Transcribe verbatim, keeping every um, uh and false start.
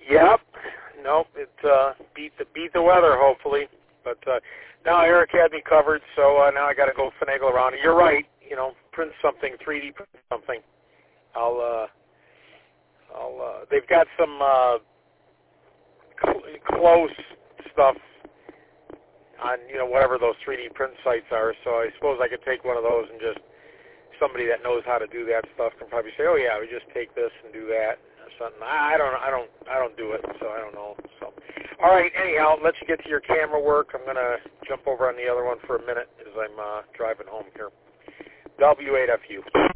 Yep. Nope. It uh, beat the beat the weather, hopefully. But uh, now Eric had me covered, so uh, now I got to go finagle around it. You're right. You know, print something, three D print something. I'll. Uh, I'll. Uh, they've got some uh, cl- close stuff on, you know, whatever those three D print sites are. So I suppose I could take one of those and just somebody that knows how to do that stuff can probably say, oh yeah, we just take this and do that or something. I don't, I don't, I don't do it, so I don't know. So, all right. Anyhow, let you get to your camera work. I'm gonna jump over on the other one for a minute as I'm uh, driving home here. W eight F U.